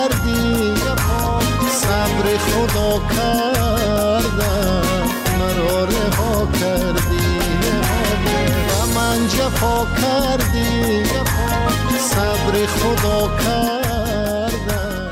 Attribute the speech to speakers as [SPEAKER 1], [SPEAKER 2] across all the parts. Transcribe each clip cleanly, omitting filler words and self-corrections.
[SPEAKER 1] صبر خدا کردم مرا رها کردی و من جفا کردی صبر خدا کردم.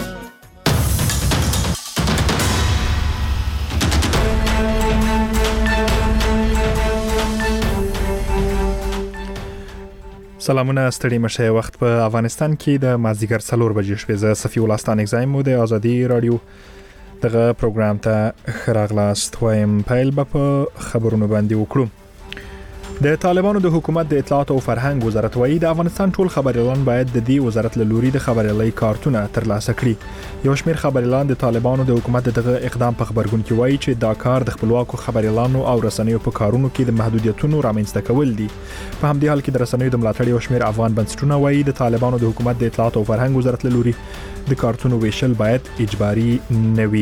[SPEAKER 2] سلامونه ستړي مشه. وخت په افغانستان کې د مازدیګر 4 بجې شوې. زه صفی الله ستان اگزایم مو د ازادي رادیو دغه پروګرام ته خراغلاست وایم. پیل به په خبرونو باندې وکړو. د طالبانو د حکومت د اطلاعات او فرهنګ وزارت وایي د افغانستان ټول خبريالان باید د دې وزارت له لوري د خبريالۍ کارتونه ترلاسه کړي. یو شمېر خبريالان د طالبانو د حکومت دغه اقدام په خبرګون کې وایي چې دا کار د خپلواکو خبريالانو او رسنیو په کارونو کې د محدودیتونو رامنځته کول دي. په همدې حال کې د رسنیو د ملاتړ یو شمېر افغان بنسټونه وایي د طالبانو د حکومت د اطلاعات او فرهنګ وزارت له لوري د کارتونو ویشل باید اجباري نه وي.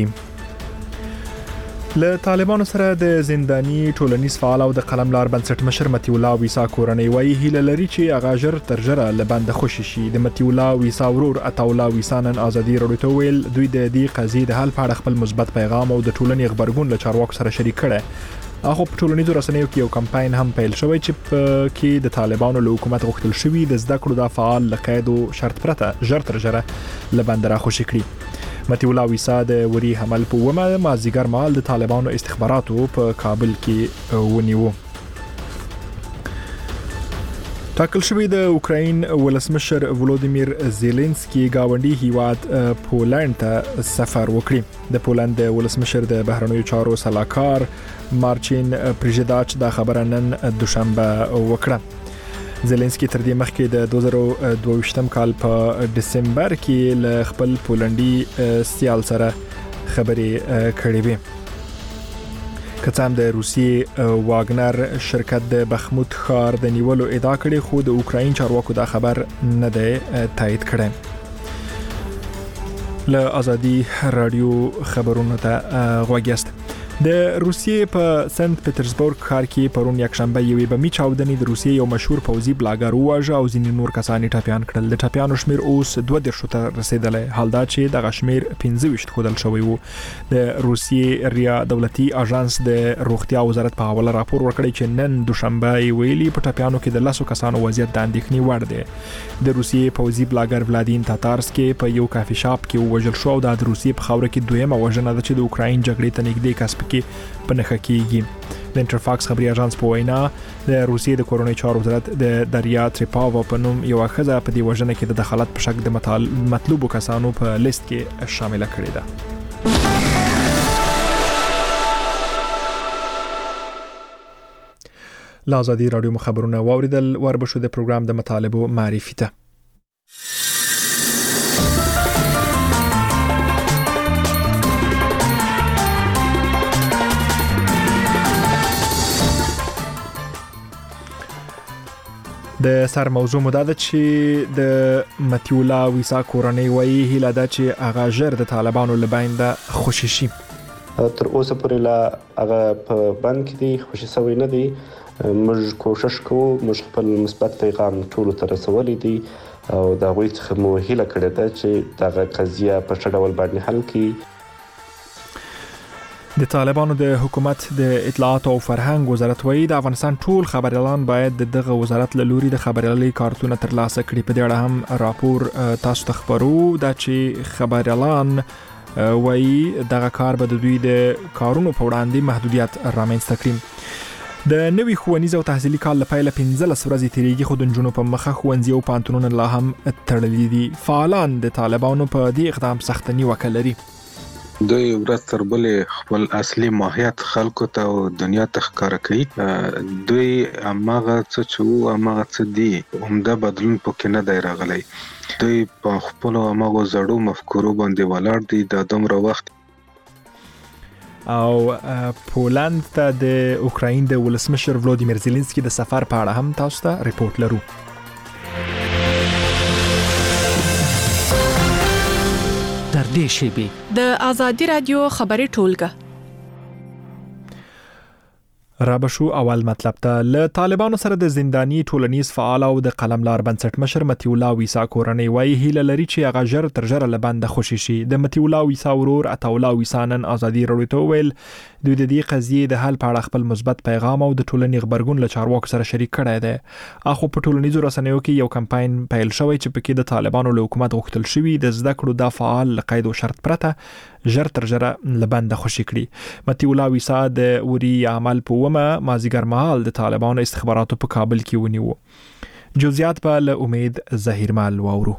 [SPEAKER 2] له طالبانو سره د زنداني ټولنیز فعال او د قلملار بنسټ مشر متي الله ویسا کورنۍ وایي هیله لري چې هغه ژر تر ژره له بنده خوشي شي. د متي الله ویسا ورور عطاالله ویسا نن ازادي رادیو ته ویل دوی د دې قضیې د حل په اړه خپل مثبت پیغام او د ټولنې خبرګون له چارواکو سره شریک کړي. هغه په ټولنیزو رسنیو کې یو کمپاین هم پیل شوی چې په کې د طالبانو له حکومت غوښتل شوی د زده کړو د فعال لقید او شرط پرته ژر تر ژره له بنده را خوشي کړي. متي الله ویسا د وری حمل په ومه مازیګر مال د طالبانو استخباراتو په کابل کې ونیو. ټاکل شوی د اوکراین ولسمشر ولودیمیر زيلنسکي گاونډي هیواد پولند ته سفر وکړي. د پولند ولسمشر د بهرنیو چارو سلاکار مارچین پریژداچ دا خبره نن دوشنبه وکړه. زيلنسکي تر دې مخکې د 2022 کال په دسمبر کې له خپل پولندي سیال سره خبرې کړې وې. کڅام د روسي واګنر شرکت د بخموت ښار د نیولو ادعا کړې خو د اوکراین چارواکو دا خبر نه دی تایید کړی. له ازادي رادیو خبرونو ته غوږیاست. د روسیې په سنت پټرزبورګ ښار کې پرون یکشنبه یوې بمي چاودنې د روسیې یو مشهور پوځي بلاګر وواژه او ځینې نور کسان ټپیان کړل. د ټپیانو شمیر اوس 22 ته رسیدلی، حال دا چې دغه شمیر 25 ښودل شوی وو. د روسیې ریا دولتي اژانس د روغتیا وزارت په حواله راپور ورکړی چې نن دوشنبه ویلي په ټپیانو کې د 10 کسانو وضعیت د اندېښنې وړ دی. د روسیې پوځي بلاګر ولادین تاتارسکي په یو کافي شاپ کې ووژل شو او د روسیې په خاوره کې دویمه وژنه ده چې د اوکراین جګړې ته نږدې کسب کې په نښه کېږي. د انټرفاکس خبري اژانس په وینا د روسیې د کورونی چارو وزارت د دریا تریپاوا په نوم یو ښځه په دې وژنه کې د دخالت په شک د مطلوبو کسانو په لیست کې شامل کړې ده. لازادي رادیو مخابرونه واوریدل. وربشو د پروګرام د مطالبو معرفي ته. د سر موضوع مو دا ده چې د متي الله ویسا کورنۍ وایي هیله ده چې هغه ژر د طالبانو له بینده خوشي شي.
[SPEAKER 3] تر اوسه پورې لا هغه په بند کې دي، خوشي شوی نه دي. موږ کوشش کوو، موږ خپل مثبت پیغام ټولو ته رسولی دي او د هغوی څخه مو هیله کړې ده چې دغه قضیه په ښه ډول باندې حل کړي.
[SPEAKER 2] د طالبانو د حکومت د اطلاعات او فرهنګ وزارت وایي د افغانستان ټول خبريالان باید دغه وزارت له لوري د خبريالۍ کارتونه ترلاسه کړي. په دې اړه هم راپور تاسو ته خبرو دا چې خبريالان وایي دغه کار به د دوی د کارونو په وړاندې محدودیت رامنځته کړي. د نوي ښوونیز او تحصیلي کال لپاره 15 ورځې تیریږي خو د نجونو په مخه ښوونځي او پانتونونه لا هم تړلي دي. فعالان د طالبانو په دې اقدام سخت نیوکه لري.
[SPEAKER 4] دوی ورځ تر بلې خپل اصلي ماهیت خلکو ته او دنیا ته ښکاره کوي. دوی هماغه څه چې وو هماغه څه دي، عمده بدلون پکې نه دی راغلی. دوی په خپلو هماغو زړو مفکورو باندې ولاړ دي دا دومره وخت.
[SPEAKER 2] او پولند ته د اوکراین د ولسمشر ولودیمیر زيلنسکي د سفر په اړه هم تاسو ته ریپورت لرو.
[SPEAKER 5] در دې شیبې
[SPEAKER 6] د ازادي رادیو خبري ټولګه
[SPEAKER 2] رابشو اول مطلب ته له طالبانو سره د زنداني ټولنیز فعال او د قلملار بنسټ مشر متی الله ویسا کورنۍ وایي هیله لري چې هغه ژر تر ژره له بنده خوشي شي. د متی الله ویسا ورور عطا الله ویسا نن ازادي راډیو ته ویل دوی د دې قضیې د حل په اړه خپل مثبت پیغام او د ټولنې خبرګون له چارواکو سره شریک کړی دی. اخو په ټولنیزو رسنیو کې یو کمپاین پیل شوی چې پکې د طالبانو له حکومت غوښتل شوی د زده کړو د فعال له قید او شرط پرته ژر تر ژره له بنده خوشي کړي. متی الله ویسا د وری عمل په ومه مازیګر مهال د طالبانو استخباراتو په کابل کې ونیو. جزئیات په له امید ظهیر مال واورو.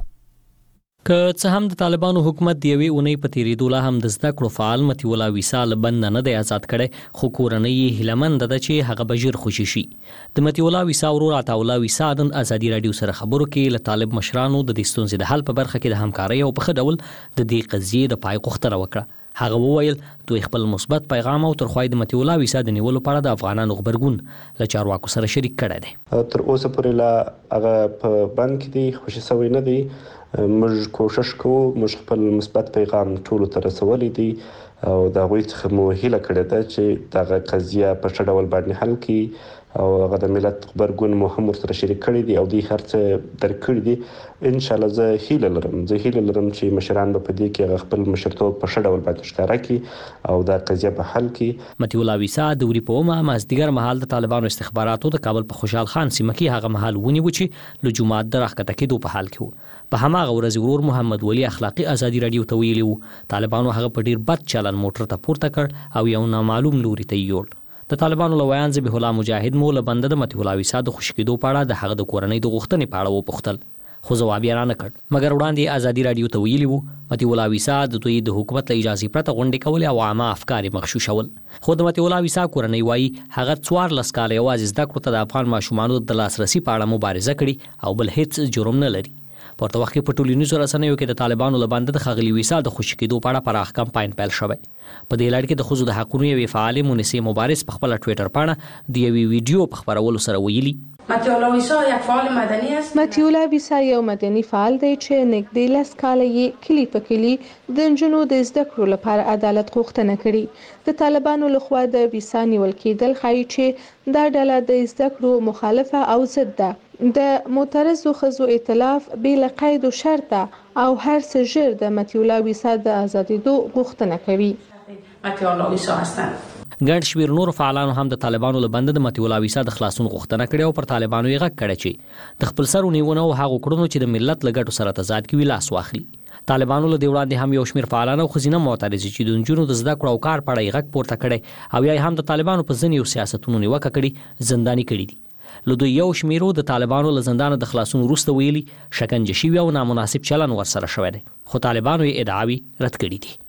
[SPEAKER 6] که څه هم د طالبانو حکومت دی وی اونۍ په تیریدو لا هم د زده کړو فعال متی الله ویسا له بند نه دی آزاد کړي خو کورنۍ هیلمند ده چې هغه بجیر خوشي شي. د متی الله ویسا ورور عطا الله ویسا د ازادي رادیو سره خبرو کې له طالب مشرانو د دې ستونزې د حل په برخه کې د همکارۍ او په خډول د دې قضیې د پای غوښتنه وکړه. هغه وویل دوی خپل مثبت پیغام او ترخوای د متی الله ویسا د نیولو په اړه د افغانانو خبرګون له چارواکو سره شریک کړی دی.
[SPEAKER 3] تر اوسه پورې لا هغه په بند کې دی خوشي سوی نه دی. موږ کوشش کوو موږ خپل مثبت پیغام ټولو ته رسولی دی او دا غوي څخه مو هیله کړې ده چې دا قضیه په ښه ډول باندې حل کړي او هغه د ملت خبرګون مو هم سره شریک کړی دی او دوی هرڅه درکړي دي. ان شاء الله زه هیله لرم چې مشران په دې کې خپل مشرتوب په ښه ډول باندې ښکارا کړي او دا قضیه په حل کړي.
[SPEAKER 6] متی الله ویسا د وری په ومه مازدیګر مهال د طالبانو استخباراتو د کابل په خوشحال خان سیمه کې هغه مهال ونیو چې له جمعات درخته کېدو په حال کې وو. په هماغه ورځ ورور محمد ولی اخلاقی ازادي رادیو ته ویلو طالبانو هغه په ډیر بد چلن موټر ته پورته کړ او یو نامعلوم لوري ته یوړ. د طالبانو لویان ذبیح الله مجاهد مولا بنده د متی الله ویسا د خوشکېدو په اړه د هغه د کورنۍ د غوښتنې په اړه وپوښتل خو ځواب یې رانه کړ. مګر وړاندې ازادي رادیو ته ویلي وو متی الله ویسا د دوی د حکومت له اجازه پرته غونډې کولې او عامه افکار مغشوشول. خو د متی الله ویسا کورنۍ وایي هغه 14 کال یوازې زده کړو ته د افغان ماشومانو د لاسرسي په اړه مبارزه کړې او بل هیڅ جرم نه لري. پورته وخت په ټولنیزو رسنیو کې د طالبانو لباند د خغلی ویسا د خوشکېدو په اړه پراخ کمپاین پیل شوی. په دې لړ کې د خزو د حقوقو یوې فعال مونسی مبارز په خپل ټوئیټر باندې د یوې ویډیو په خبرولو سره ویلي
[SPEAKER 7] متی الله ویسا یک فعال مدنی است.
[SPEAKER 8] متی الله ویسا یو مدني فعال دی چې نږدې 10 کاله یې کلی په کلی د نجونو د زده کړو لپاره عدالت غوښتنه کړې. د طالبانو لخوا د ویسا نیول کېدل ښایي چې دا ډله د زده کړو مخالفه او ضد ده. د معترضو ښځو ائتلاف بې له قید و شرطه او هر څه ژر د متی الله ویسا د ازادېدو غوښتنه کوي.
[SPEAKER 7] متی الله ویسا هستند.
[SPEAKER 6] ګڼ شمېر نور فعالانو هم د طالبانو له بنده د متی الله ویسا د خلاصون غوښتنه کړې او پر طالبانو یې غږ کړی چې د خپل سر ونیونه او هغو کړنو چې د ملت له ګټو سره تضاد کوي لاس واخلي. طالبانو له دې وړاندې هم یو شمېر فعالان او ښځینه معترضې چې د نجونو د زده کړو او کار په اړه یې غږ پورته کړی او یا هم د طالبانو په ځینو سیاستونو نیوکه کړې زنداني کړي دي. له دوی یو شمیرو د طالبانو له زندان د خلاصون وروسته ویلي شکنجه شوي او نامناسب چلن ورسره شوی دی خو طالبانو یې ادعاوې رد کړي دي.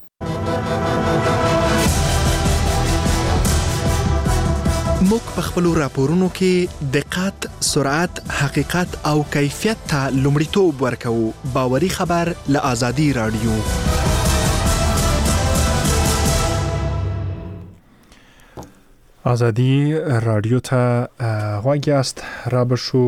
[SPEAKER 9] موږ په خپلو راپورونو کې دقت، سرعت، حقیقت او کیفیت ته لومړیتوب ورکوو. باوري خبر له ازادي رادیو.
[SPEAKER 2] ازادي رادیو ته غوږ یاست. را بشو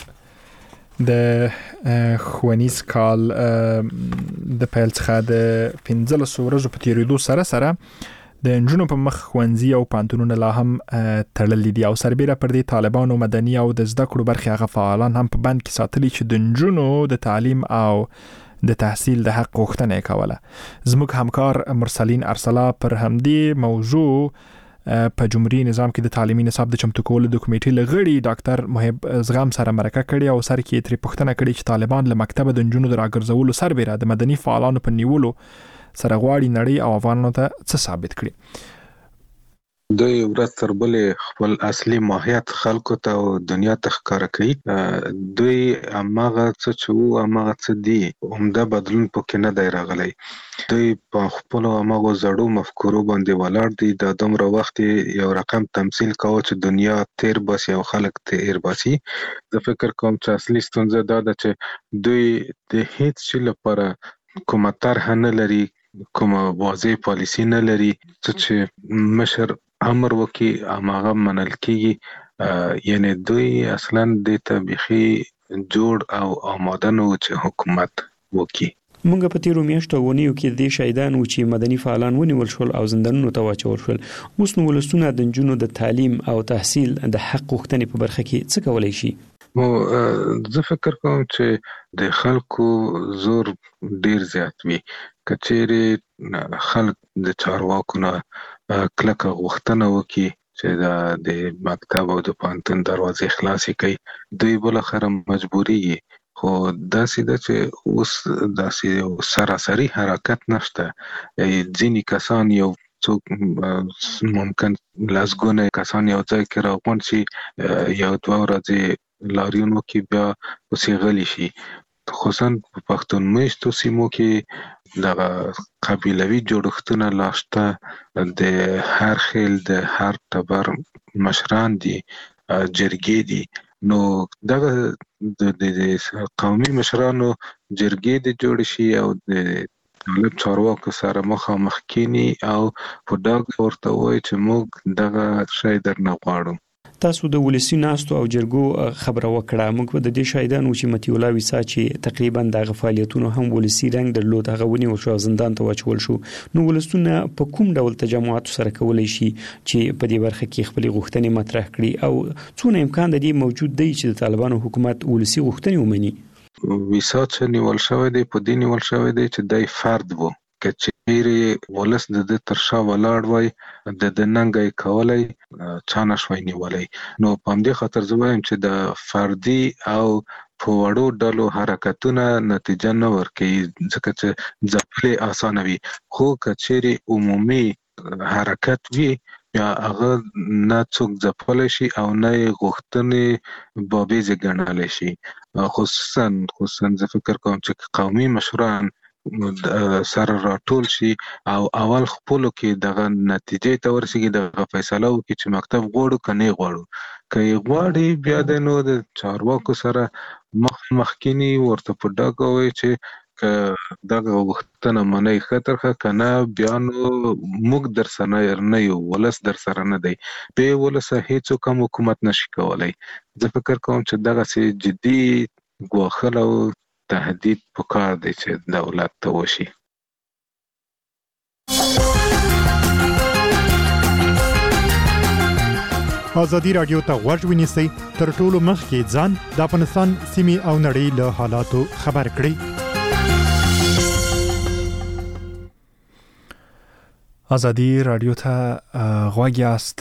[SPEAKER 2] د ښوونیز کال د پیل څخه د 15 ورځو په تیریدو سره د نجونو په مخ ښوونځي او پانتونونه لا هم تړلي دي او سربیره پر دې طالبانو مدني او د زده کړو برخې هغه فعالان هم په بند کې ساتلي چې د نجونو د تعلیم او د تحصیل د حق غوښتنه کوله. زموږ همکار مرسلین ارسلا پر همدې موضوع په جمهوریت نظام کې د تعلیمي نصاب د چمتو کولو د کمیټې لغړي ډاکټر محب زغام سره مرکه کړې او سر کې تری پوښتنه کړې چې طالبان له مکتب د نجونو د راګرځولو سربیره د مدني فعالانو په نیولو سره غواړي نړۍ او افغانانو ته څه ثابت کړي.
[SPEAKER 4] دوی ورځ تر بلې خپل اصلي ماهیت خلکو ته او دنیا ته ښکاره کوي. دوی هماغه څه چې وو هماغه څه دي عمده بدلون پکې نه دی راغلی. دوی په خپلو هماغو زړو مفکورو باندې ولاړ دي. دا دومره وخت یو رقم تمثیل کوه چې دنیا تیر باسي او خلک تیر باسي. زه فکر کوم چې اصلي ستونزه دا ده چې دوی د هیڅ شي لپاره کومه طرحه نه لري، کومه واضح پالیسی نه لري. چې مشر امر وکي هغه منل کیږي. یعنی دوی اصلا د تبخي جوړ او آماده نو چې حکومت وکي.
[SPEAKER 10] موږ په تیرو میاشتو ونیو کې د شهیدانو چې مدني فعالان ونیول شول او زندانونو ته واچول شول، اوس نو ولسونه د نجونو د تعلیم او تحصیل د حق غوښتنې په برخه کې څه کولای شي؟
[SPEAKER 4] زه فکر کوم چې د خلکو زور ډیر زیات وي. کچېرې خلک د چارواکو نه کلکه غوښتنه وکړي چې د مکتب او د پوهنتون دروازې خلاصې کړي، دوی بالاخره مجبوري خو داسې ده چې اوس داسې سراسري حرکت نشته. ځینې کسان یو څوک ممکن لسګونه کسان یو ځای کې راغونډ شي، یو دوه ورځې لاریون وکړي، بیا پسې غلي شي. خصوصا په پښتون میشتو سیمو کې د قبیلوي جوړښتونه لاشته، د هر خیل د هر ټبر مشران دي، جرګې دي. نو دغه د قومي مشرانو جرګې د جوړ شي او د طالب چارواکو سره مخامخ کینی او په ډاګ ورته وایي چې موږ دغه شی درنه غواړو.
[SPEAKER 10] تاسو د ولسی ناستو او جرګو خبره وکړه، موږ د دې شهیدانو چې متي الله ویسا چې تقریبا د فعالیتونو هم ولسی رنګ درلود، هغه ونیول شو، زندان ته واچول شو. نو ولسونه په کوم ډول تجمعات سره کولای شي چې په دې برخه کې خپل غوښتنې مطرح کړي او څونه امکان د دې موجود دی چې د طالبانو حکومت ولسی غوښتنې ومني؟
[SPEAKER 4] ویسا چې نیول شوی دی په دې نیول شوی دی چې دای فرد وو، کچېرې ولس د تر شا ولاړ وای د ننګي کولای چا نشوي نیولای. نو په همدې خاطر زه وایم چې د فردي او په وړو ډلو حرکتونه نتیجه نه ورکوي، ځکه چې ځپلې اسانه وي. خو کچېرې عمومي حرکت وي یا هغه نه څوک ځپلی شي او نه غوښتنې بابیزې ګڼلی شي. خصوصا زه فکر کوم چې قومي مشران سره راټول شي او اول خپلو کې دغه نتیجې ته ورسیږي، دغه فیصله وکړي چې مکتب غواړو که نه غواړو. که یې غواړي بیا د نو د چارواکو سره مخکینی ورته په ډاګه وایي چې که دغه غوښتنه منئ ښه ترخه، که نه بیا نو موږ در سره نه یو، ولس در سره نه دی. بې ولسه هیڅوک هم حکومت نشي کولی. زه فکر کوم چې دغسې جدي ګواښل او تهدید پکار دی چې دولت ته وشي.
[SPEAKER 11] ازادي رادیو ته غوږ ونیسئ، تر ټولو مخکې ځان د افغانستان سیمې او نړۍ له حالاتو خبر کړئ.
[SPEAKER 2] ازادي رادیو ته غوږ یاست.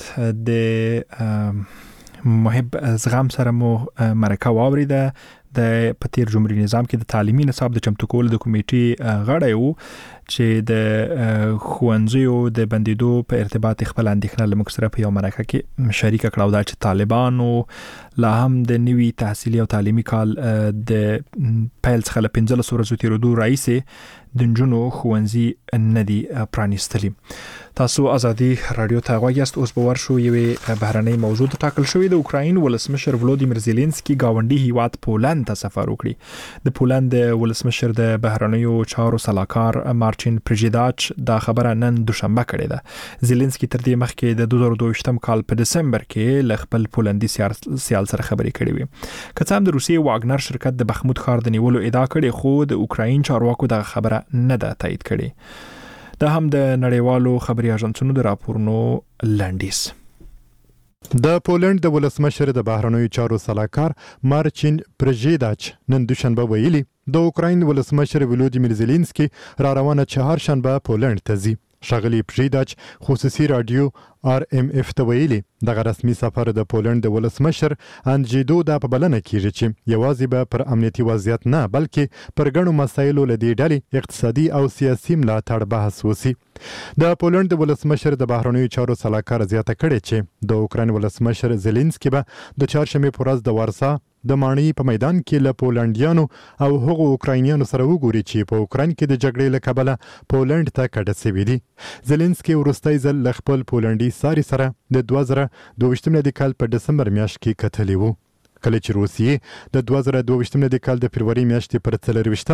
[SPEAKER 2] د محب زغم سره مو مرکه واوریده. د پتیر جمهوریت نظام کې د تعلیمي نصاب د چمتو کولو د کمیټې غړی وو چې د ښوونځیو د بندیدو په ارتباط خپل اندېښنه له موږ سره په یو مرکه کې شریکه کړه، او دا چې طالبانو لا هم د نوي تحصیلي او تعلیمي کال د پیل څخه له 15 ورځو تیرېدو راهیسې د نجونو ښوونځي نه دي پرانیستلي. تاسو ازادي رادیو ته غوږ یاست. اوس به ورشو یوې بهرنۍ موضوع ته ټاکل شوې د اوکراین ولسمشر ولودیمیر زيلنسکي گاونډي هیواد پولند ته سفر وکړي. د پولند ولسمشر د بهرنیو چارو سلاکار مارچین پریژیداچ دا خبره نن دوشنبه کړې ده. زيلنسکي تر دې مخکې د 2022 کال په دسمبر کې ل خپل پولندي سیال سره خبرې کړې وي. که څه هم د روسیې واګنر شرکت د بخمود ښار د نیولو ادعا کړې، خو د اوکراین چارواکو دا خبره نه ده تایید کړې. دا هم د نړیوالو خبري اژانسونو د راپورونو لنډیز.
[SPEAKER 11] د پولند د ولسمشر د بهرنیو چارو سلاکار مارچین پریژیداچ نن دوشنبه ویلي د اوکراین ولسمشر ولودیمیر زيلنسکي را روانه چهارشنبه پولند ته ځي. ښاغلي پریژیداچ خصوصي رادیو RMF ته ویلي دغه رسمي سفر د پولند د ولسمشر انجیدو دا په بلنه کیږي چې یوازې به پر امنیتي وضعیت نه بلکې پر ګڼو مسایلو له دې ډلې اقتصادي او سیاسي ملاتړ بحث وسی. د پولند د ولسمشر د بهرنیو چارو سلاکار زیاته کړې چې د اوکراین ولسمشر زيلنسکي به د چهارشنبه په ورځ د وارسا د ماڼۍ په میدان کې له پولندیانو او هغو اوکراینیانو سره وګوري چې په اوکراین کې د جګړې له کبله پولند ته کډه شوي دي. زيلنسکي وروستی ځل له خپل پولندي ساري سره د 2022 کال په دسمبر میاشت کې کتلی وو، کله چې روسیې د 2022 کال د فروری میاشتې پر 24مه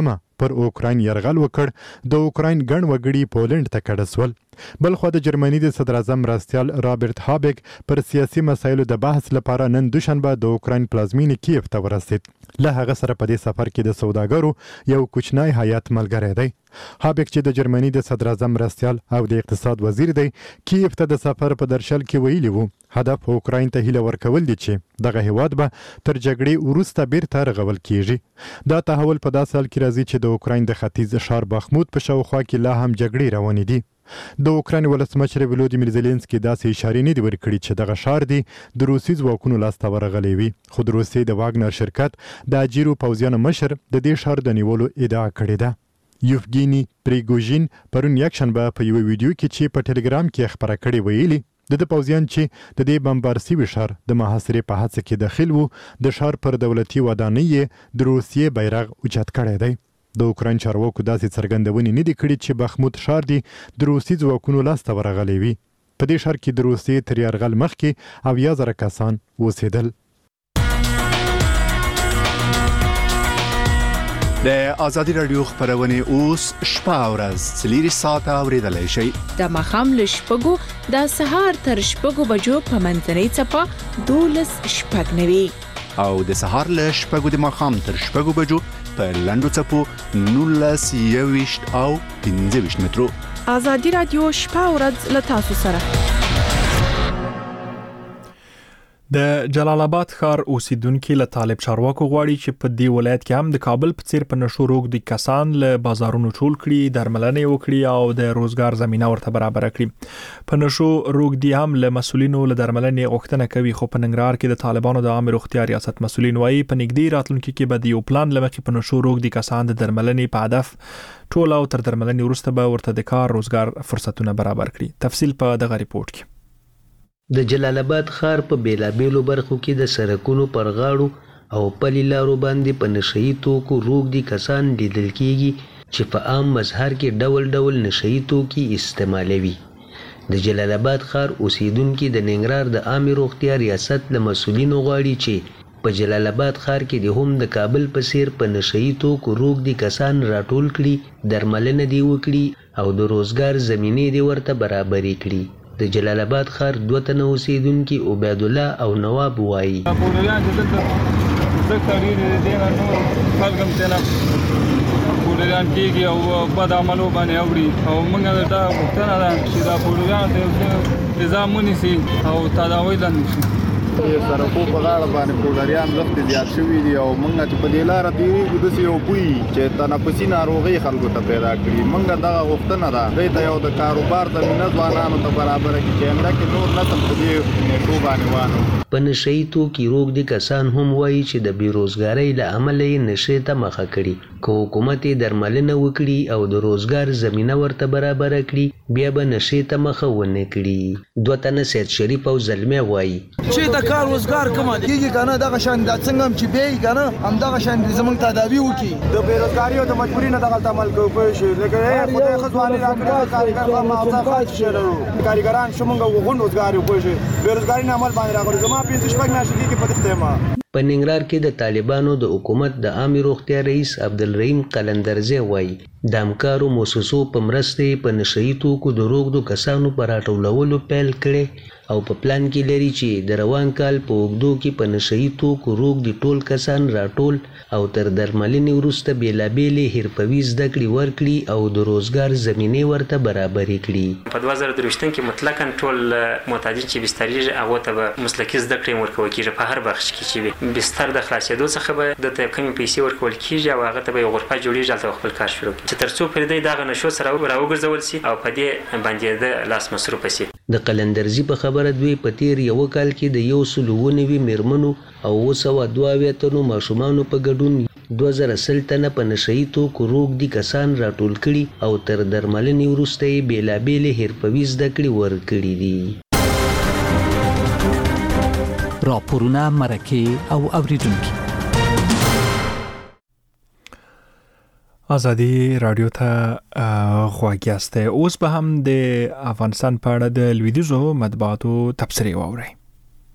[SPEAKER 11] پر اوکراین یرغل وکړ د اوکراین ګڼ وګړي پولند ته کډه سول. بلخوا د جرمني د صدر اعظم مرستیال رابرټ هابیک پر سیاسي مسایلو د بحث لپاره نن دوشنبه د اوکراین پلازمینې کیف ته ورسید. له هغه سره په دې سفر کې د سوداګرو یو کوچنی هیات ملګری دی. هابیک چې د جرمني د صدر اعظم مرستیال او د اقتصاد وزیر دی، کیف ته د سفر په درشل کې ویلي وو هدف اوکراین ته هیله ورکول دي چې دغه هیواد به تر جګړې وروسته بیرته رغول کیږي. دا تحول په داسې حال کې راځي چې د اوکراین د ختیځ ښار بخمود په شاوخوا کې لا هم جګړې روانې دي. د اوکراین ولسمشر ولودیمیر زيلنسکي داسې اشارې نه دي ورکړي چې دغه ښار دی د روسي ځواکونو لاسته ورغلی وي، خو د روسیې د واګنر شرکت د اجیرو پوځیانو مشر د دې ښار د نیولو ادعا کړې ده. یوفګینی پریګوژین پرون یکشنبه په یو ویډیو کې چې په ټلګرام کې خبره کړې ویلي د پوځیان چې د دې بمبار سوي ښار د محاصرې په هڅه کې داخل وو، د ښار پر دولتي ودانۍ د روسیې بیرغ اوچت کړی دی. د اوکراین چارواکو داسې څرګندونې نه دي کړي چې بخمود ښار دی د روسي ځواکونو لاسته ورغلی وي. په دې ښار کې د روسیې تر یرغل مخکې 80,000 کسان اوسېدل.
[SPEAKER 9] د آزادي رادیو خبرونه اوس شپه او ورځ 4 ساعته اوریدلای شئ.
[SPEAKER 12] د مخام له شپږو د سهار تر شپږو بجو په منځنۍ چپه 12:09
[SPEAKER 9] او د سهار له شپږو د مخام تر شپږو بجو په لندو چپو 19:20 او 15 مترو.
[SPEAKER 12] آزادي رادیو شپه او ورځ له تاسو سره.
[SPEAKER 2] د جلال آباد ښار اوسیدونکو له طالب چارواکو غواړي چې په دې ولایت کې هم د کابل په څیر په نشو روغ دي کسان له بازارونو ټول کړي، درملنه وکړي او د روزګار زمينه ورته برابر کړي. په نشو روغ دي هم له مسولینو له درملنې غوښتنه کوي، خو په ننګرهار کې د طالبانو د عامه روغتیا ریاست مسولین وایي په نږدې راتلونکي کې به د یو پلان لمخې په نشو روغ دي کسان د درملنې په هدف ټول او تر درملنې وروسته به ورته د کار روزګار فرصتونه برابر کړي. تفصیل په دغه ریپورت کې.
[SPEAKER 13] د جلال آباد ښار په بیلابیلو برخو کې د سړکونو پر غاړو او پلي لارو باندې په نشئی توکو روغ دي کسان لیدل کیږي چې په عام مظهر کې ډول ډول نشئی توکي استعمالوي. د جلال آباد ښار اوسیدونکو د ننګرهار د عامه روغتیا ریاست له مسولینو غواړي چې په جلال آباد ښار کې د هم د کابل په څیر په نشئی توکو روغ دي کسان راټول کړي، درملنه دی وکړي او د روزګار زمینه دی ورته برابرې کړي. د جلال آباد ښار 2 تنه اوسیدونکي عبید الله او نواب وایي
[SPEAKER 14] پولیان چې دلته تقریر دي نو خلکم تنه پولیان کېږي او بد عملو باندې اوري او موږ دا غوښتنه ده چې دا پولیان د نظام ونیسي او تداوی لاندې شي.
[SPEAKER 15] سرکو په غاړه باندې پولریان لخت زیات شوي دي او موږ چې په دې لاره تیریږو داسې یو بوی چې تنفسي ناروغۍ خلکو ته پیدا کړي. موږ دغه غوښتنه ده دوی ته یو د کاروبار زمینه ځوانانو ته برابره کړي چې همدا کې نور نسل په دې نیټو باندې وانه.
[SPEAKER 13] په نشئی توکي روغ دي کسان هم وایي چې د بیروزګارۍ له امله یې نشې ته مخه کړي. که حکومت یې درملنه وکړي او د روزګار زمینه ورته برابره کړي بیا به نشې ته مخه ونه کړي. 2 تنه سید شریف او زلمه وایي
[SPEAKER 16] چې د کار روزګار کوم کیږي کنه دغه شان د څنګه هم چې به کنه هم دغه شان زمونږ تداوی وکړي. د بیروزګاری او د مجبوري نه دغه عمل کوي شي لکه خدای خدواني راکړه کاریګر په ماوزه خاص شي کاریګران شومږه وغون روزګار کوي شي بیروزګاری نه عمل باندې راغلي زما 15 میاشتې کې په دې
[SPEAKER 13] په ننګرهار کې د طالبانو د حکومت د عامه روغتیا رئیس عبدالرحیم قلندرزی وایي د همکارو مؤسسو په مرسته په نشئی توکو د روغدو کسانو پر راټولولو پیل کړي او په پلان کې لري چې د روان کال په اوږدو کې په نشئی توکو روغ دي ټول کسان راټول او تر درملنې وروسته بیلابېلې حرفوي زده کړې ورکړي او د روزګار زمینې ورته برابرې کړي.
[SPEAKER 17] په 2023 کې مطلقاً ټول معتادین چې بستریږي هغه ته به مسلکي زده کړې ورکول کېږي په هر بخش کې چې بستر د خلاصېدو څخه به د کمې پیسې ورکول کېږي او هغه ته به یو غرفه جوړېږي هلته خپل کار شروع کړي چې تر څو پرې دی دغه نشو سره راوګرځول شي او په دې باندې د لاس مصروف شي.
[SPEAKER 13] د قلندرزی په خبره دوی په تیر یو کال کې د 190 میرمنو او 202 تنو ماشومانو په ګډون 2000 تنه په نشئی توکو روغ دي کسان راټول کړي او تر درملنې وروسته یې بیلابېلې حرفوي زده کړې ورکړي دي.
[SPEAKER 5] راپورونه مرکه او اوریدونکو
[SPEAKER 2] آزادی رادیو ته غواګیاسته. اوس به هم د افغانستان په اړه د لویدیځو مطبوعاتو تبصرې واورئ.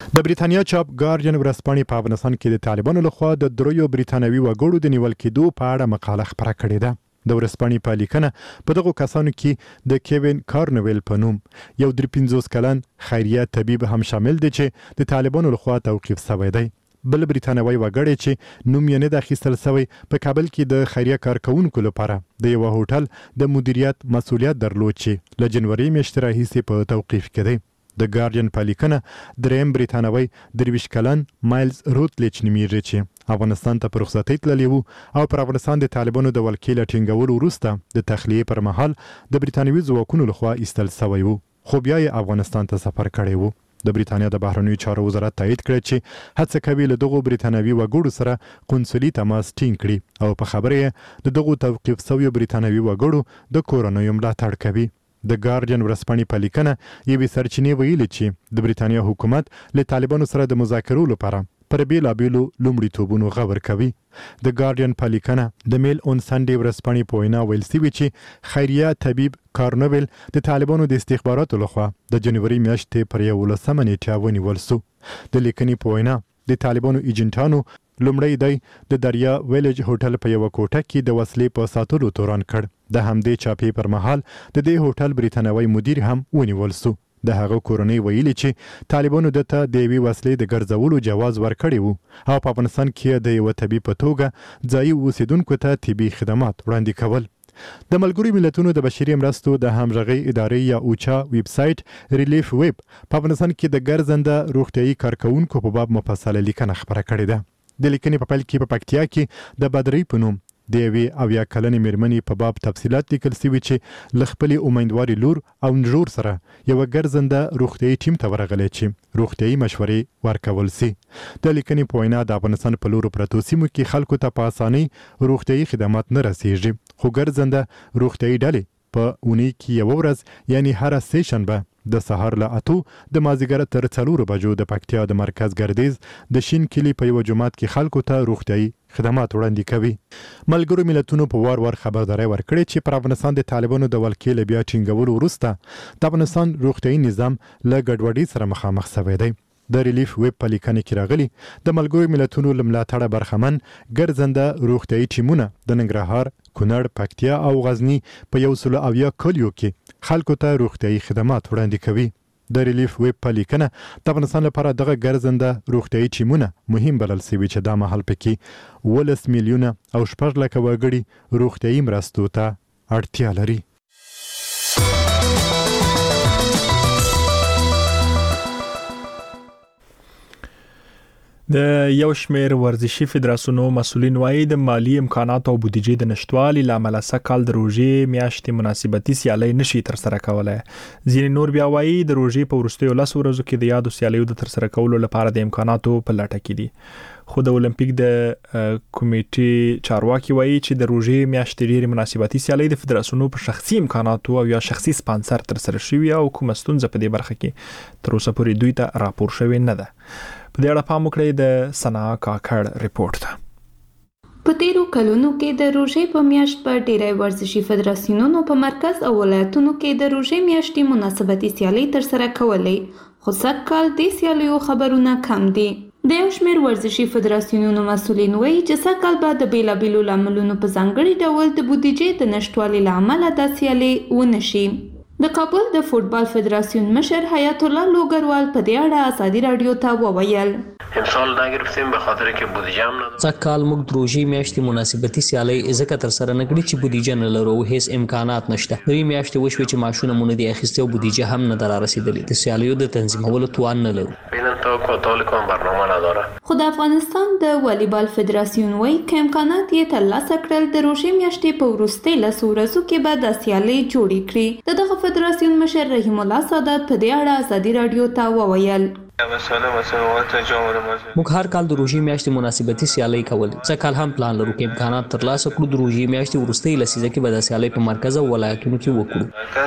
[SPEAKER 11] د بریتانیا چاپ ګارډین ورځپاڼې په افغانستان کې د طالبانو لخوا د دریو بریتانوي وګړو د نیول کېدو په اړه مقاله خپره کړې ده. د ورځپاڼې په لیکنه په دغو کسانو کې د کیوین کارنویل په نوم یو 53 کلن خیریه طبيب هم شامل دی چې د طالبانو لخوا توقیف شوی دی. بل بریتانوي وګړی چې نوم یې نه د اخیستل شوی په کابل کې د خیریه کارکونکو لپاره د یو هوټل د مدیریت مسولیت درلود چې له جنوري میاشتې راهیسې په توقیف کې دی. د ګارډین په لیکنه دریم بریتانوي 23 کلن مایلز روتلیچ نومیږي چې افغانستان ته په رخصتۍ تللی وو او پر افغانستان د طالبانو د ولکې له ټینګولو وروسته د تخلیې پر مهال د بریتانوي ځواکونو لخوا ایستل شوی وو، خو بیا یې افغانستان ته سفر کړی وو. د بریتانیا د بهرنیو چارو وزارت تایید کړی چې هڅه کوي له دغو بریتانوي وګړو سره قونسلي تماس ټینګ کړي او په خبره یې د دغو توقیف شویو بریتانوي وګړو د کورنیو ملاتړ کوي. د ګارډین ورځپاڼې په لیکنه یوې سرچینې ویلي چې د بریتانیا حکومت له طالبانو سره د مذاکرو لپاره پر بیلابیلو لومړیتوبونو غور کوي. د ګارډین په لیکنه د میل اون سنډې ورځپاڼې په وینا ویل شوي چې خیریه طبيب کارنویل د طالبانو د استخباراتو لخوا د جنوري میاشتې پر 11 نیټه ونیول شو. د لیکنې په وینا د طالبانو ایجنټانو لومړی دی د دریا ویلج هوټل په یو کوټه کې د وسلې په ساتلو تورن کړ. د همدې چاپې پر مهال د دې هوټل بریتانوي مدیر هم ونیول شو. د هغه کورنۍ ویلي چې طالبانو دته د یوې وسلې د ګرځولو جواز ورکړی وو او په افغانستان کې د یو طبي په توګه ځایي اوسیدونکو ته طبي خدمات وړاندې کول. د ملګرو ملتونو د بشري مرستو د همغږي ادارې یا اوچا ویب سایټ ریلیف ویب په افغانستان کې د ګرځنده روغتيایي کارکونکو په باب مفصله لیکنه خبره کړې ده. د لیکنې په پیل کې په پکتیا کې د بدرۍ په نوم د یوې 80 کلنې میرمنې په باب تفصیلات لیکل شوي چې له خپلې امیندوارې لور او نژور سره یوه ګرځنده روغتیایي ټیم ته ورغلی چې روغتیایي مشورې ورکول سي. د لیکنې په وینا د افغانستان په لورو پرتو سیمو کې خلکو ته په اسانۍ روغتیایي خدمات نه رسیږي، خو ګرځنده روغتیایي ډلې په اونۍ کې یوه ورځ یعنی هره سه شنبه د سهار له 8 د مازیګر تر 4 بجو د پکتیا د مرکز ګردیز د شین کلی په یو جماعت کې خلکو ته روغتیایي خدمات وړاندې کوي. ملګرو ملتونو په وار خبرداري ورکړې چې پر افغانستان د طالبانو د ولکې له بیا ټینګولو وروسته د افغانستان روغتیایي نظام له ګډوډۍ سره مخامخ شوی دی. د ریلیف ویب په لیکنه کې راغلي د ملګرو ملتونو له ملاتړه برخمن ګرځنده روغتیایي ټیمونه د ننګرهار، کونړ، پکتیا او غزني په 170 کلیو کې خلکو ته روغتیایي خدمات وړاندې کوي. د ریلیف ویب په لیکنه د افغانستان لپاره دغه ګرځنده روغتیایي ټیمونه مهم بلل شوي چې دا مهال پکې 12 میلیونه او 6 لکه وګړي روغتیایي مرستو ته اړتیا لري.
[SPEAKER 2] د یو شمېر ورزشي فدراسیونو مسؤلین وایي د مالی امکاناتو او بودیجې د نشټوالي لامل سکهال د روژې میاشتې مناسبتي سیالۍ نشي ترسره کولای. ځینې نور بیا وایي د روژې په وروستیو 10 ورځو کې د یادو سیالیو د ترسره کولو لپاره د امکاناتو په لټه کې دي. خو د اولمپیک د کمیټې چارواکي وایي چې د روژې میاشتې ډېرې مناسبتي سیالۍ د فدراسیونو په شخصي امکاناتو او یا شخصي سپانسر ترسره شوي او کومه ستونزه په دې برخه کې تر اوسه پورې دوی ته راپور شوې نه ده. په دې اړه پام وکړئ د سنا کاکړ ریپورت ته.
[SPEAKER 18] په تیرو کلونو کې د روژې په میاشت په ډیری ورزشي فدراسیونونو په مرکز او ولایتونو کې د روژې میاشتې مناسبتي سیالۍ ترسره کولې، خو سږکال د سیالیو خبرونه کم دي. د یو شمېر ورزشي فدراسیونونو مسؤلین وایي چې سږکال به د بیلابیلو لاملونو په ځانګړي ډول د بودیجې د نشټوالي له امله دا سیالۍ ونه شي. د کابل د فوټبال فدراسیون مشر حیات الله لوګروال په دې اړه ازادي رادیو ته وویل
[SPEAKER 19] امسال نگرفتیم به خاطر که بودیجه هم نداریم.
[SPEAKER 6] سږکال موږ د روژې میاشتې مناسبتي سیالۍ ځکه ترسره نه کړې چې بودیجه نه لرو او هیڅ امکانات نشته. درې میاشتې وشوې چې معاشونه مو نه دي اخیستي او بودیجه هم نه ده رارسېدلې. د سیالیو د تنظیمولو توان نه لرو.
[SPEAKER 19] فعلا توقع برنامه نداره.
[SPEAKER 18] خو د افغانستان د والیبال فدراسیون وایي که امکانات یې ترلاسه کړل د روژې میاشتې په وروستۍ 10 ورځو کې به دا سیالۍ جوړې کړي. د دغه فدراسیون مشر رحیم الله سادات په دې اړه ازادي رادیو ته وویل
[SPEAKER 6] موږ هر کال د روژې میاشتې مناسبتي سیالۍ کول. سږکال هم پلان لرو چې امکانات ترلاسه کړو. د روژې میاشتې وروستۍ لسیزه کې به د سیالۍ په مرکز او ولایتونو کې وکړو.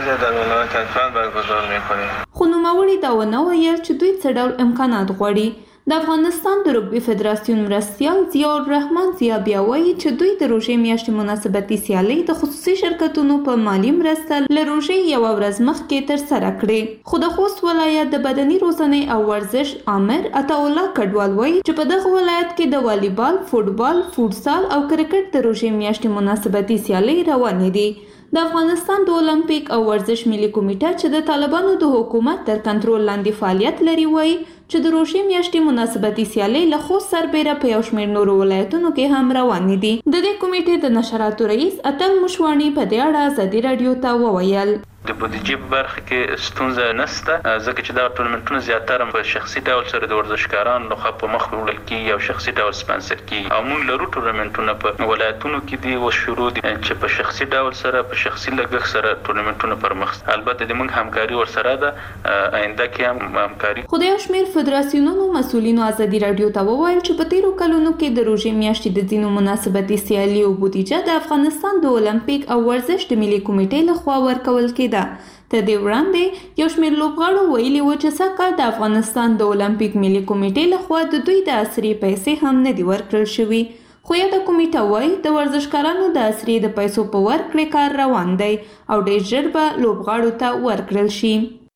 [SPEAKER 18] خو نوموړي دا ونه ویل چې دوی څه ډول امکانات غواړي. د افغانستان د رګبي فدراسیون مرستیال ضیاء الرحمن ضیاء بیا وایي چې دوی د روژې میاشتې مناسبتي سیالۍ د خصوصي شرکتونو په مالی مرسته له روژې یوه ورځ مخکې ترسره کړې. خو د خوست ولایت د بدني روزنې او ورزش آمر عطاالله کډوال وایي چې په دغه ولایت کې د والیبال، فوټبال، فوټسال او کرکټ د روژې میاشتې مناسبتي سیالۍ روانې دي. د افغانستان د اولمپیک او ورزش ملي کمیټه چې د طالبانو د حکومت تر کنټرول لاندې فعالیت لري وایي چې د روژې میاشتې مناسبتي سیالۍ له خوست سربیره په یو شمېر نورو ولایتونو کې هم روانې دي. د دې کمیټې د نشراتو رئیس اتل مشواڼي په دې اړه ازادي راډیو ته وویل
[SPEAKER 20] د بودیجې په برخه کې ستونزه نشته، ځکه چې دا ټورنمنټونه زیاتره په شخصي ډول سره د ورزشکارانو لخوا په مخ وړل کېږي او شخصي ډول سپانسر کېږي، او موږ لرو ټورنمنټونه په ولایتونو کې دي اوس شروع دي چې په شخصي ډول سره په شخصي لګښت سره ټورنمنټونه پر مخ. البته د موږ همکاري ورسره ده، آینده کې هم همکاري.
[SPEAKER 18] خو د یو شمېر فدراسیونونو مسؤلینو ازادي راډیو ته وویل چې په تیرو کلونو کې د روژې میاشتې د ځینو مناسبتي سیالیو بودیجه د افغانستان د اولمپیک او ورزش د ملي کمیټې لخوا ورکول کېده. تر دې وړاندې یو شمېر لوبغاړو ویلي و چې سږ د افغانستان د اولمپیک ملي کمیټې لخوا د دوی د عصري پیسې هم نه دي ورکړل شوي. خو یاده کمیټه وایي د ورزشکارانو د عصري د پیسو په ورکړې کار روان دی او ډېر ژر به لوبغاړو ته ورکړل شي.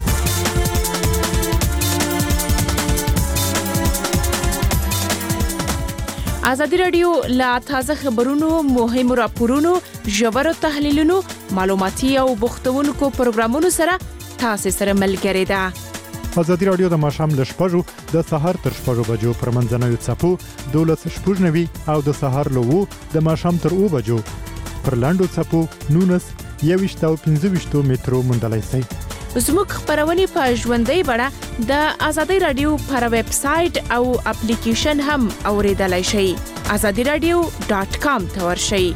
[SPEAKER 12] ازادي راډیو لا تازه خبرونو، مهمو راپورونو، ژورو تحلیلونو، معلوماتي او بوختونکو پروګرامونو سره تاسو سره ملګری ده.
[SPEAKER 11] ازادي راډیو د ماښام له 6 د سهار تر 6 بجو پر منځنوي څپو 12:90 او د سهار له 2 د ماښام تر 2 بجو پر لاندو څپو 19 21 او 25 مترو موندلای شئ.
[SPEAKER 12] زموږ خبرونه په ژوندۍ بڼه د ازادي راډیو پر ویب سټ او اپلیکیشن هم اوریدلای شئ. azadiradio.com ته ورشئ.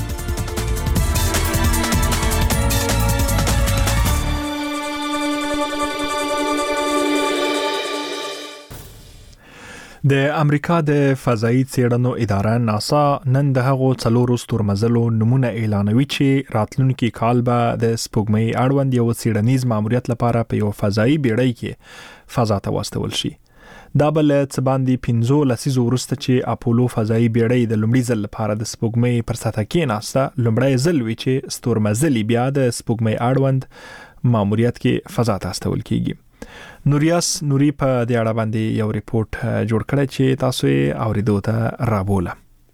[SPEAKER 2] د امریکا د فضایي څېړنو اداره ناسا نن د هغو 4 ستورمزلو نمونه اعلانوي چې راتلونکي کال به د سپوږمۍ اړوند یو څېړنیز ماموریت لپاره په یو فضایي بیړۍ کې فضا ته واستول شي. دا بل څه باندې 15 لسیزو وروسته چې اپولو فضایي بیړۍ د لومړي ځل لپاره د سپوږمۍ پر سطح کې ناسته، لومړی ځل وی چې ستورمزلي بیا د سپوږمۍ اړوند ماموریت کې فضا ته استول کیږي. نوریاس نوري په دې اړه باندې یو ریپورت جوړ کړی چې تاسو یې اوریدو ته رابوله.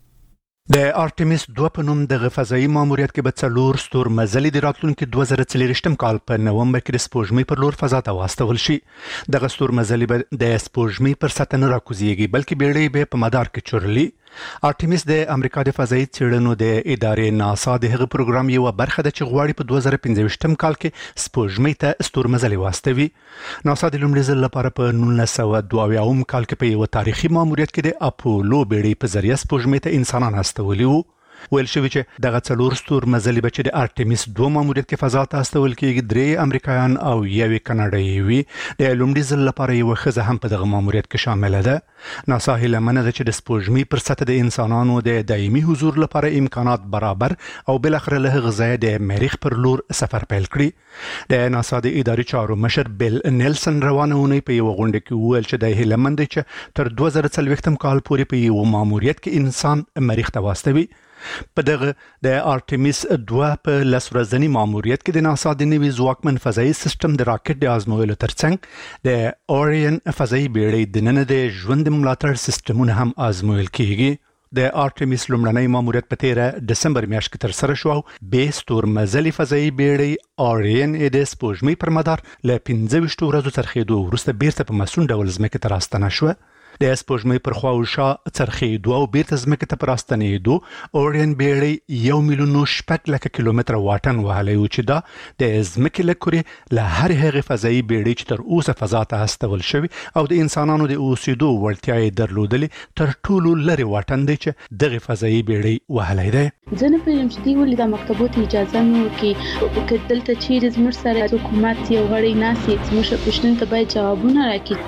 [SPEAKER 9] د آرټمیس 2 په نوم د فضایي ماموریت کې به 4 ستورمزلي د راتلونکي 2024 کال په نومبر کې د سپوږمۍ پر لور فضا ته واستول شي. دغه ستورمزلي به د سپوږمۍ پر سطح نه راکوزيږي، بلکې بیړۍ به په مدار کې چورلي. آرټمیس د امریکا د فضایي څېړنو د ادارې ناسا د هغه پروګرام یو برخه ده چې غواړي په 2025 کال کې سپوږمۍ ته ستورمزلي واستوي. ناسا د لومړي ځل لپاره په 1922 کال کې په یو تاریخي ماموریت کې د اپولو بیړۍ په ذریعہ سپوږمۍ ته انسانان استولي وو. ویل شوی چې دغه 4 ستورمزلي به چې د آرټمیس 2 ماموریت کې فضا ته استول کېږي، 3 امریکایان او 1 کاناډایي وي. د لومړي ځل لپاره یو ښځه هم په دغه ماموریت کې شامل ده. ناسا هیله منه ده چې د سپوږمۍ پر سطح د انسانانو د دایمي حضور لپاره امکانات برابر او بل اخر له هغه ځای د مریخ پر لور سفر پیل کړي. د ناسا د اداري چارو مشر بیل نیلسن روانه اونۍ په یو غونډه کې وویل چې د هیله مند چې تر 2040 کال پورې په یو ماموریت کې انسان مریخ ته واستوي. په دغه د آرټمیس 2 په لسورځنی ماموریت کې د ناسا د نوي ځواکمن فضایي سیستم د راکټ د آزمویلو ترڅنګ د اورین فضایي بیړۍ د نن د ژوند ملاتړ سیستمونه هم آزمویل کیږي. د آرټمیس لومړنی ماموریت په 13 دسمبر میاشت کې تر سره شو او به ستورمزلي فضایي بیړۍ اورین د سپوږمۍ پر مدار له 15 ورځو څرخېدو وروسته بیرته په مسون ډول ځمکې ته راستنه شوه. د سپوږمۍ پر خوا او شا څرخېدو او بیرته ځمکې ته په راستنېدو اورین بیړۍ 1,600,000 کیلومتره واټن وهلی و چې دا د ځمکې له کورې له هرې هغې فضایي بیړۍ چې تر اوسه فضا ته استول شوي او د انسانانو د اوسېدو وړتیا یې درلودلې تر ټولو لرې واټن دی چې دغې فضایي بیړۍ وهلی دی.
[SPEAKER 21] زه نه پوهېږم چې دوی ولې دا مکتبو ته اجازه نه ورکوي، که دلته چیرې زموږ سره حکومت یو غړی ناست وي زموږ پوښتنو ته باید جوابونه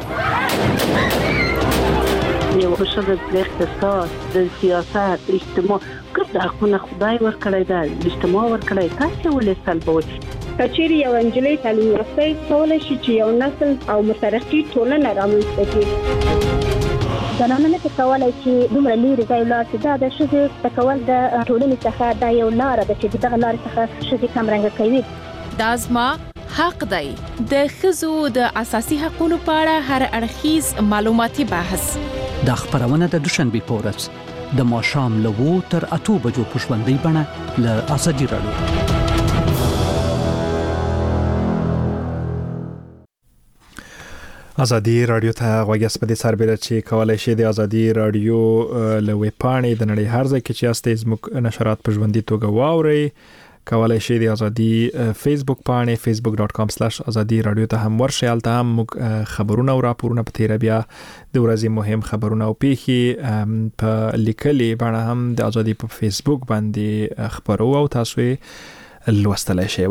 [SPEAKER 21] راکړي.
[SPEAKER 22] یو ښځه د اقتصاد، د سیاست، اجتماع ګډ حقونه خدای ورکړی دی، اجتماع ورکړی، تاسې ولې سلبوئ؟
[SPEAKER 23] که چیرې یو نجلۍ تعلیم یافته کولی شي چې یو نسل او مترقي ټولنه رامنځته کړي. زنانه نه کولای چې دومره لري ځای لاس دا د شذ تکول د ټولنې څخه د یو لار د چې دغه لار څخه شذ کم رنګ کوي.
[SPEAKER 12] دا زما حق دی. د ښځو د اساسي حقوقو په اړه هر اړخیز معلوماتي بحث.
[SPEAKER 5] دا خبرونه د دوشنبه په ورځ د ماښام له 2 تر 8 بجو په ژوندۍ بڼه له ازادي رادیو.
[SPEAKER 2] ازادي رادیو ته غوږیاست په دې سربېره چې کولای شئ د ازادي رادیو له ویب پاڼې د نړۍ هر ځای کې چې یاستئ زموږ نشرات په ژوندۍ توګه واورئ. کولای شئ د ازادي فیسبوک پاڼې facebook.com/ازادي رادیو ته هم ورشئ. هلته هم موږ خبرونه او راپورونه په تیره بیا د ورځې مهم خبرونه او پیښې په لیکلې بڼه هم د ازادي په فیسبوک باندې خبرو او تاسو یې لوستلای شئ.